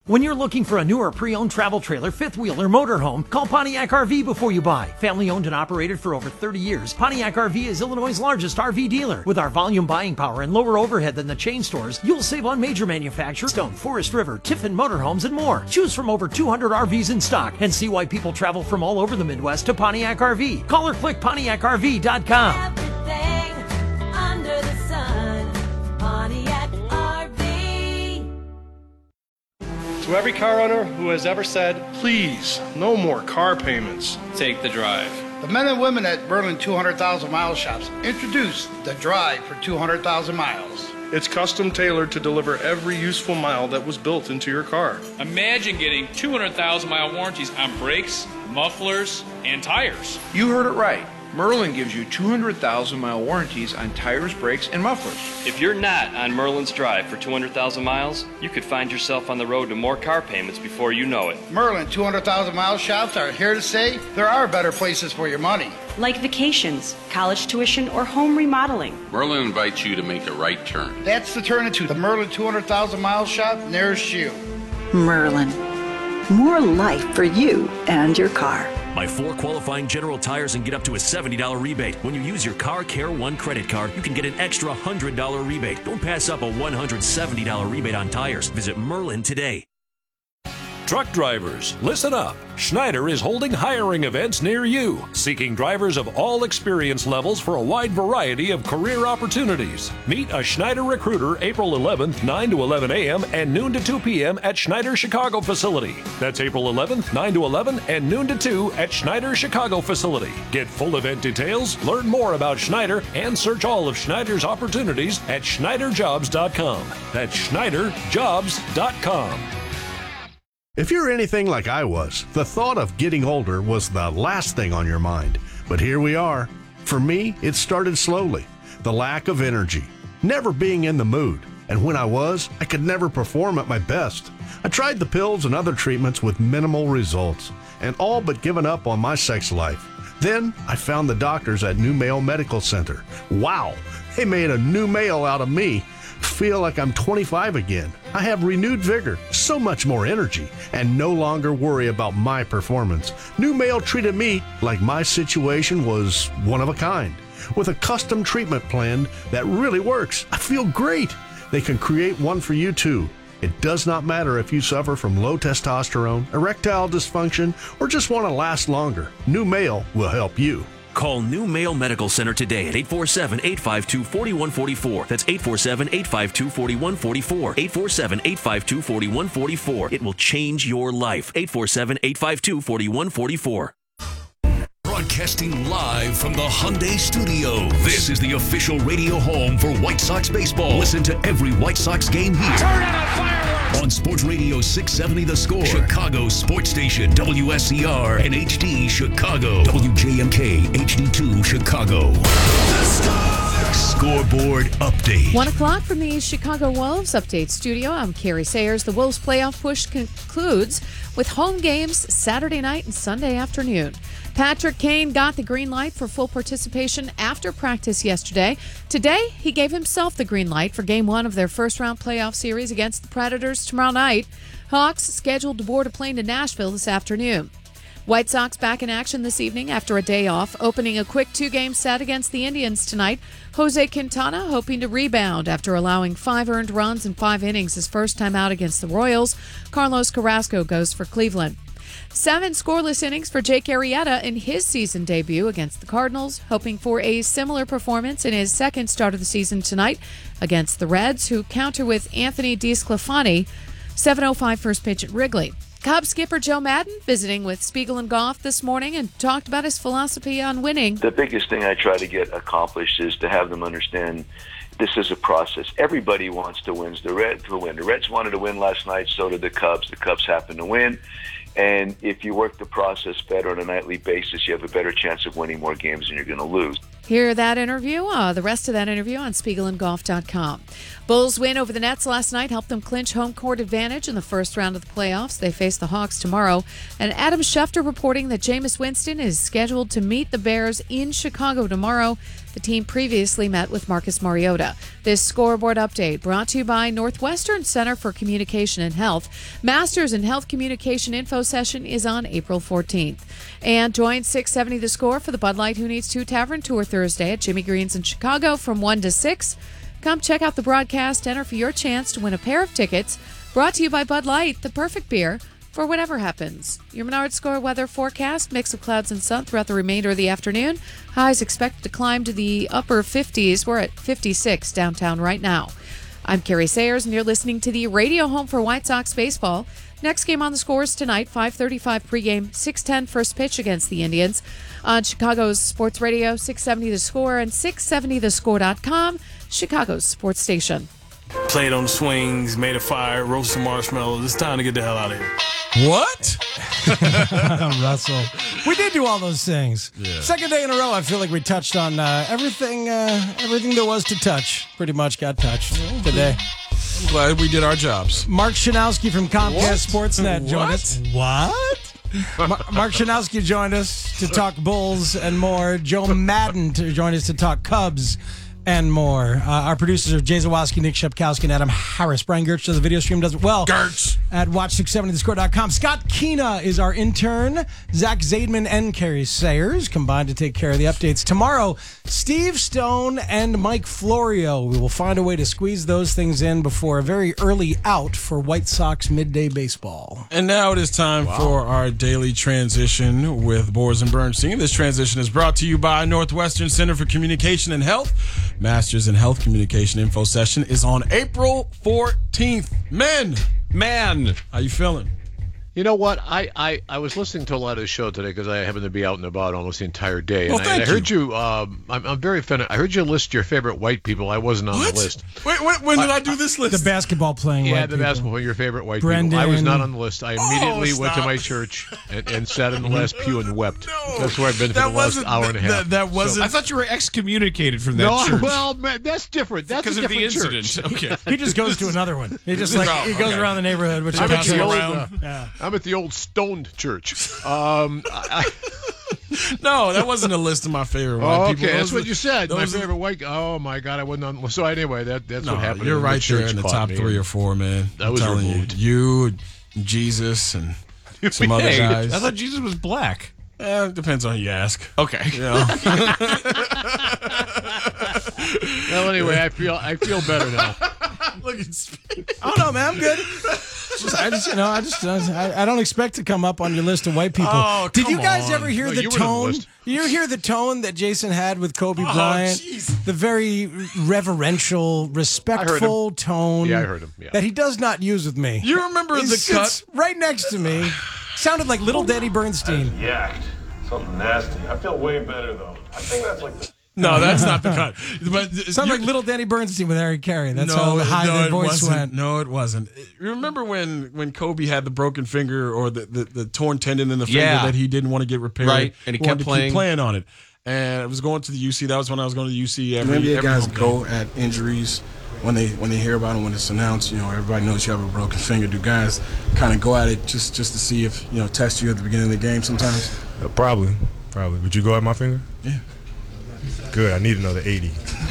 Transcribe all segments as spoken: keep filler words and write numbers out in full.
When you're looking for a newer pre-owned travel trailer, fifth wheel, or motorhome, call Pontiac R V before you buy. Family owned and operated for over thirty years, Pontiac R V is Illinois' largest R V dealer. With our volume buying power and lower overhead than the chain stores, you'll save on major manufacturers, Stone, Forest River, Tiffin Motorhomes, and more. Choose from over two hundred R Vs in stock and see why people travel from all over the Midwest to Pontiac R V. Call or click Pontiac R V dot com. Everything under the sun, Pontiac R V. To every car owner who has ever said, please, no more car payments, take the drive. The men and women at Merlin two hundred thousand Mile Shops introduced the Drive for two hundred thousand miles. It's custom tailored to deliver every useful mile that was built into your car. Imagine getting two hundred thousand mile warranties on brakes, mufflers, and tires. You heard it right. Merlin gives you two hundred thousand mile warranties on tires, brakes, and mufflers. If you're not on Merlin's Drive for two hundred thousand miles, you could find yourself on the road to more car payments before you know it. Merlin two hundred thousand Mile Shops are here to say there are better places for your money. Like vacations, college tuition, or home remodeling. Merlin invites you to make a right turn. That's the turn into the Merlin two hundred thousand Mile Shop nearest you. Merlin. More life for you and your car. Buy four qualifying General Tires and get up to a seventy dollars rebate. When you use your Car Care One credit card, you can get an extra one hundred dollars rebate. Don't pass up a one hundred seventy dollars rebate on tires. Visit Merlin today. Truck drivers, listen up. Schneider is holding hiring events near you, seeking drivers of all experience levels for a wide variety of career opportunities. Meet a Schneider recruiter April eleventh, nine to eleven a.m. and noon to two p.m. at Schneider Chicago facility. That's April eleventh, nine to eleven and noon to two at Schneider Chicago facility. Get full event details, learn more about Schneider, and search all of Schneider's opportunities at Schneider Jobs dot com. That's Schneider Jobs dot com. If you're anything like I was, the thought of getting older was the last thing on your mind. But here we are. For me, it started slowly. The lack of energy, never being in the mood. And when I was, I could never perform at my best. I tried the pills and other treatments with minimal results, and all but given up on my sex life. Then I found the doctors at New Male Medical Center. Wow, they made a new male out of me. Feel like I'm twenty-five again. I have renewed vigor, so much more energy, and no longer worry about my performance. New Male treated me like my situation was one of a kind, with a custom treatment plan that really works. I feel great. They can create one for you too. It does not matter if you suffer from low testosterone, erectile dysfunction, or just want to last longer. New Male will help you. Call New Male Medical Center today at eight four seven, eight five two, four one four four. That's eight four seven, eight five two, four one four four. eight four seven, eight five two, four one four four. It will change your life. eight four seven, eight five two, four one four four. Broadcasting live from the Hyundai Studios. This is the official radio home for White Sox baseball. Listen to every White Sox game here. Turn on a firework! On Sports Radio six seventy The Score, Chicago Sports Station, W S C R and H D Chicago, W J M K H D two Chicago. The Score. Scoreboard update. One o'clock from the Chicago Wolves Update Studio. I'm Carrie Sayers. The Wolves playoff push concludes with home games Saturday night and Sunday afternoon. Patrick Kane got the green light for full participation after practice yesterday. Today, he gave himself the green light for game one of their first-round playoff series against the Predators tomorrow night. Hawks scheduled to board a plane to Nashville this afternoon. White Sox back in action this evening after a day off, opening a quick two-game set against the Indians tonight. Jose Quintana hoping to rebound after allowing five earned runs in five innings his first time out against the Royals. Carlos Carrasco goes for Cleveland. Seven scoreless innings for Jake Arrieta in his season debut against the Cardinals, hoping for a similar performance in his second start of the season tonight against the Reds, who counter with Anthony DeSclafani. seven oh five first pitch at Wrigley. Cubs skipper Joe Maddon visiting with Spiegel and Goff this morning and talked about his philosophy on winning. The biggest thing I try to get accomplished is to have them understand this is a process. Everybody wants to win. The Reds to win. The Reds wanted to win last night, so did the Cubs. The Cubs happened to win. And if you work the process better on a nightly basis, you have a better chance of winning more games than you're going to lose. Hear that interview, uh, the rest of that interview on Spiegel and Golf dot com. Bulls win over the Nets last night helped them clinch home court advantage in the first round of the playoffs. They face the Hawks tomorrow. And Adam Schefter reporting that Jameis Winston is scheduled to meet the Bears in Chicago tomorrow. The team previously met with Marcus Mariota. This scoreboard update brought to you by Northwestern Center for Communication and Health. Masters in Health Communication Info Session is on April fourteenth. And join six seventy The Score for the Bud Light Who Needs Two Tavern Tour Thursday at Jimmy Green's in Chicago from one to six. Come check out the broadcast. Enter for your chance to win a pair of tickets. Brought to you by Bud Light, the perfect beer for whatever happens. Your Menards Score weather forecast, mix of clouds and sun throughout the remainder of the afternoon. Highs expected to climb to the upper fifties. We're at fifty-six downtown right now. I'm Carrie Sayers, and you're listening to the radio home for White Sox baseball. Next game on the Scores tonight, five thirty-five pregame, six ten first pitch against the Indians. On Chicago's Sports Radio, six seventy The Score and six seventy the score dot com, Chicago's sports station. Played on the swings, made a fire, roasted some marshmallows. It's time to get the hell out of here. What? Russell. We did do all those things. Yeah. Second day in a row, I feel like we touched on uh, everything uh, everything there was to touch. Pretty much got touched today. I'm glad we did our jobs. Mark Shanowski from Comcast What? Sportsnet joined What? us. What? Ma- Mark Shanowski joined us to talk Bulls and more. Joe Madden to join us to talk Cubs and more. Uh, our producers are Jay Zawoski, Nick Shepkowski, and Adam Harris. Brian Gertz does the video stream, does it well. Gertz. At watch six seventy the score dot com. Scott Keena is our intern. Zach Zaidman and Carrie Sayers combined to take care of the updates. Tomorrow, Steve Stone and Mike Florio. We will find a way to squeeze those things in before a very early out for White Sox midday baseball. And now it is time wow. for our daily transition with Boers and Bernstein. This transition is brought to you by Northwestern Center for Communication and Health. Masters in Health Communication Info Session is on April fourteenth. Men, man, how you feeling? You know what? I, I, I was listening to a lot of the show today because I happen to be out and about almost the entire day. Well, and, I, thank and I heard you. you. Um, I'm, I'm very offended. I heard you list your favorite white people. I wasn't on what? the list. Wait, wait, when did I, I do this list? The basketball playing yeah, white the people. basketball, your favorite white Brendan. people. I was not on the list. I immediately Oh, went to stop. my church and, and sat in the last pew and wept. No. That's where I've been for That the last wasn't- hour and a half. that- that wasn't- So- I thought you were excommunicated from that no, church. well, man, that's different. That's because a of the different incident. church. Okay. He just goes to another one. He just like Oh, he goes okay. around the neighborhood, which I'm is at, the old, around. uh, Yeah. I'm at the old stoned church. Um, I, No, that wasn't a list of my favorite white oh, people. okay, that's Those what are- you said. My those are- favorite white. Oh my God, I wasn't on. So anyway, that that's No, what happened. you're and right the there church in the caught top me. three or four, man. That I'm was telling removed. you, you, Jesus, and some other Hey, guys. I thought Jesus was black. Eh, depends on who you ask. Okay. You know? Well, anyway, I feel I feel better now. Look at Speed. Oh no, man, I'm good. Just, I just, you know, I just, I, I don't expect to come up on your list of white people. Oh, Did you come guys on. ever hear No, the you were on the tone? list. Did you hear the tone that Jason had with Kobe Oh, Bryant? jeez. The very reverential, respectful tone. Yeah, I heard him, yeah. That he does not use with me. You remember He the sits cut? right next to me. Sounded like little Daddy Bernstein. Yacked. Something nasty. I feel way better, though. I think that's like the... No, that's not the cut. But Sounded you- like little Danny Bernstein with Harry Carey. That's no, how high no, the it voice wasn't. went. No, it wasn't. You remember when, when Kobe had the broken finger or the, the, the torn tendon in the finger Yeah. that he didn't want to get repaired? Right, and he wanted kept to playing. Keep playing on it. And I was going to the U C. That was when I was going to the U C every, N B A every guys home go game. at injuries when they when they hear about them, when it's announced. You know, everybody knows you have a broken finger. Do guys kind of go at it just just to see if, you know, test you at the beginning of the game sometimes? Uh, probably. Probably. Would you go at my finger? Yeah. Good. I need another eighty.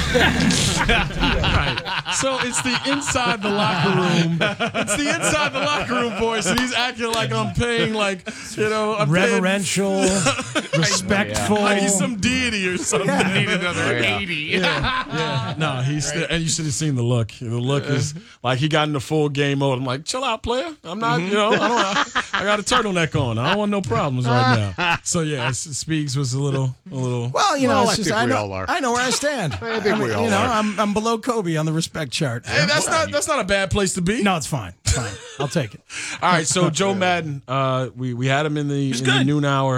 Right. So it's the inside the locker room. It's the inside the locker room voice, and he's acting like I'm paying, like, you know, I'm Reverential, respectful. Paying, like he's some deity or something. I need another Oh, yeah. eighty. Yeah, yeah. No, he's still, and you should have seen the look. The look is like he got in the full game mode. I'm like, chill out, player. I'm not, you know, I don't. I, I got a turtleneck on. I don't want no problems right now. So yeah, Speaks was a little, a little. Well, you know, Well, it's I just think I we know all are. I know where I stand. I think mean, we all you know, are. I'm I'm below Kobe on the respect chart. Hey, that's not that's not a bad place to be. No, it's fine. It's fine. I'll take it. All right, so Joe Madden, uh, we we had him in the, in the good. noon hour.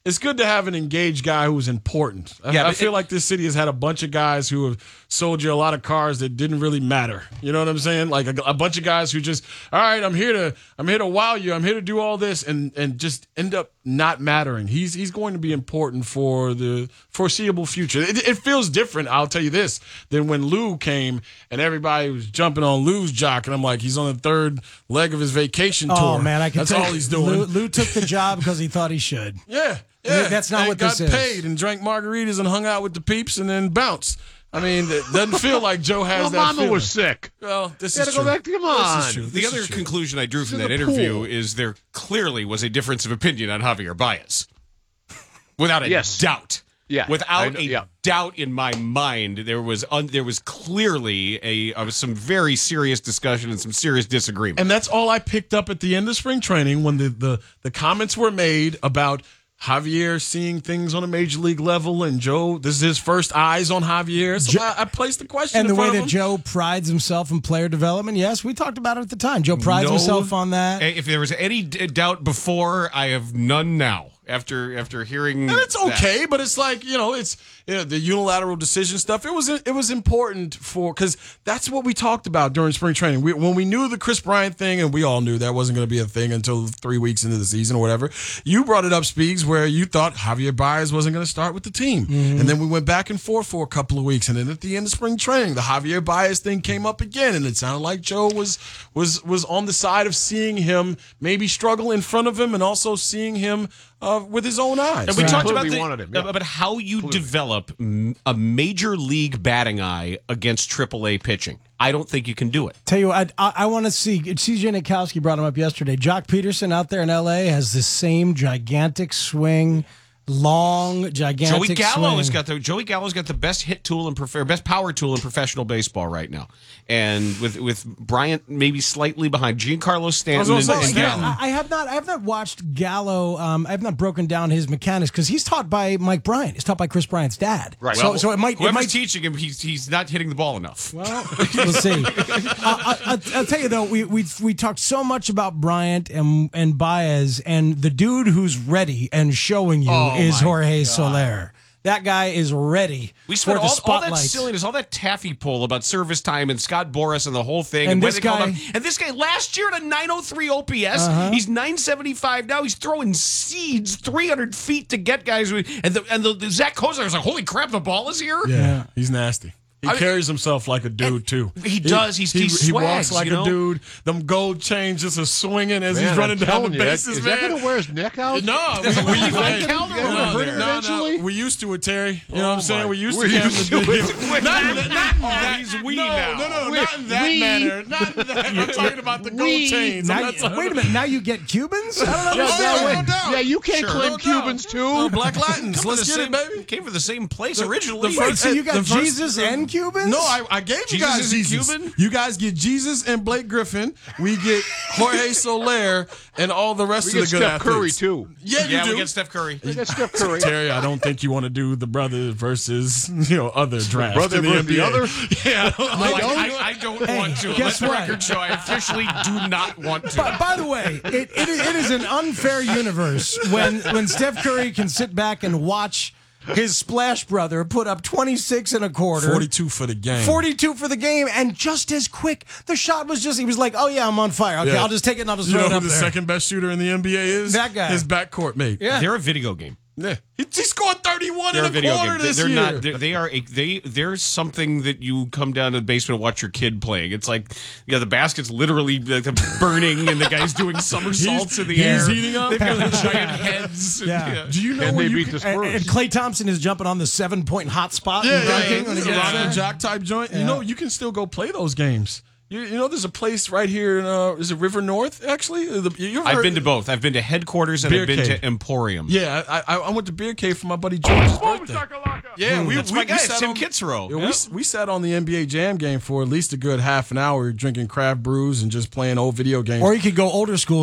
it's good to have an engaged guy who's important. I, Yeah, I but feel it- like this city has had a bunch of guys who have sold you a lot of cars that didn't really matter. You know what I'm saying? Like a, a bunch of guys who just, all right, I'm here to, I'm here to wow you. I'm here to do all this, and and just end up not mattering. He's he's going to be important for the foreseeable future. It, it feels different, I'll tell you this, than when Lou came and everybody was jumping on Lou's jock, and I'm like, he's on the third leg of his vacation tour. Oh man, I can That's tell all you, he's doing. Lou, Lou took the job because he thought he should. Yeah, yeah. That's not and what got this is. paid and drank margaritas and hung out with the peeps and then bounced. I mean, it doesn't feel like Joe has Well, that Mama feeling. was sick. Well, this You is gotta go true. back to- come This on. is true. The This other is true. conclusion I drew from in that the interview pool. is there clearly was a difference of opinion on Javier Baez. Without a Yes. doubt. Yeah, Without I know- a yeah. doubt in my mind, there was un, there was clearly a uh, some very serious discussion and some serious disagreement. And that's all I picked up at the end of spring training when the, the, the comments were made about Javier seeing things on a major league level, and Joe, this is his first eyes on Javier. So Jo- I, I placed the question And in the way front that of him. Joe prides himself in player development, yes, we talked about it at the time. Joe prides No- himself on that. If there was any d- doubt before, I have none now. After after hearing, And it's that. okay, but it's like, you know, it's you know, the unilateral decision stuff. It was it was important for because that's what we talked about during spring training. We, when we knew the Chris Bryant thing, and we all knew that wasn't going to be a thing until three weeks into the season or whatever. You brought it up, Speaks, where you thought Javier Baez wasn't going to start with the team, Mm-hmm. and then we went back and forth for a couple of weeks, and then at the end of spring training, the Javier Baez thing came up again, and it sounded like Joe was was was on the side of seeing him maybe struggle in front of him, and also seeing him. Uh, with his own eyes. And we Right. talked about, Clearly the, wanted him, yeah. about how you develop m- a major league batting eye against triple A pitching. I don't think you can do it. Tell you what, I, I, I want to see. C J Nikowski brought him up yesterday. Jock Peterson out there in L A has the same gigantic swing, long, gigantic Joey Gallo swing. has got the Joey Gallo's got the best hit tool and prefer, best power tool in professional baseball right now, and with with Bryant maybe slightly behind Giancarlo Stanton gonna and, say, and Stanton. Gallo. I I have not. I have not watched Gallo. Um, I have not broken down his mechanics because he's taught by Mike Bryant. He's taught by Chris Bryant's dad. Right. So, Well, so it might. It whoever's might. teaching him, he's he's not hitting the ball enough. Well, we'll see. uh, I, I, I'll tell you though, we we we talked so much about Bryant and and Baez, and the dude who's ready and showing you Oh, is my Jorge God. Soler. That guy is ready We for spent the all, all spotlight. that silliness, all that taffy pull about service time and Scott Boras and the whole thing. And And, when this they called guy- him- and this guy last year at a nine oh three O P S, Uh-huh. he's nine seventy-five now. He's throwing seeds three hundred feet to get guys. with- And the, and the, the Zach Kozar was like, holy crap, the ball is here? Yeah, he's nasty. He I mean- carries himself like a dude too. He does. He's- he he swags, walks like you know? a dude. Them gold chains just are swinging as Man, he's running I'm down the telling you, that- bases. is man. that going to wear his neck out? No, we, Is we, it really we, like no, him? no, Gonna hurt no, him no, eventually? we used to it, Terry. You know what Oh I'm saying? my- We used we're to him used to to do it. not, not, not, not, Oh, he's we no, now. No, no, We- not in that we- manner. Not in that. I'm talking about the gold we- chains. Now I'm you- not talking wait a about- minute. Now you get Cubans? I don't Yeah, understand. that no way- doubt. yeah, you can't Sure, claim no Cubans doubt. too. Uh, Black Latins. Come Let's from get the it, same- baby. Came from the same place The- originally. the Wait, first- so you got the first- Jesus and Cubans? No, I, I gave you Jesus guys is Jesus. Cuban? You guys get Jesus and Blake Griffin. We get Jorge Soler and all the rest We of get the good Steph Curry athletes. too. Yeah, you yeah, do. we get Steph Curry. We get Steph Curry. Terry, I don't think you want to do the brother versus you know other draft. brother in the versus the N B A. other? Yeah, I don't I, like- I, I don't Hey, want to. guess Let the what? record show I officially do not want to. By, by the way, it, it, it is an unfair universe when when Steph Curry can sit back and watch his splash brother put up twenty-six and a quarter. forty-two for the game. forty-two for the game, and just as quick. The shot was just, he was like, oh, yeah, I'm on fire. Okay, Yeah. I'll just take it and I'll just You throw know it who up the there. second best shooter in the N B A is? That guy. His backcourt mate. Yeah. They're a video game. Yeah. He, he scored thirty-one They're in a a video quarter game. this They're year. not. They're, they are. A, they. There's something that you come down to the basement and watch your kid playing. It's like, yeah, the basket's literally like, burning, and the guy's doing somersaults He's- in the he's air. heating up. They've got giant heads. and- Yeah. Do you know And where they you beat can- the And, Spurs. and Klay Thompson is jumping on the seven-point hot spot. Yeah, and yeah, dunking yeah. when he It's gets a rock there. and jock type joint. Yeah. You know, you can still go play those games. You, you know, there's a place right here in uh, is it River North? Actually, the, you ever I've heard- been to both. I've been to headquarters and Beer I've been cave. to Emporium. Yeah, I, I I went to Beer Cave for my buddy George's birthday. Yeah, we That's we, my we guy. sat It's Tim on- Kitzrow. Yeah, Yeah. we we sat on the N B A Jam game for at least a good half an hour, drinking craft brews and just playing old video games. Or you could go older school.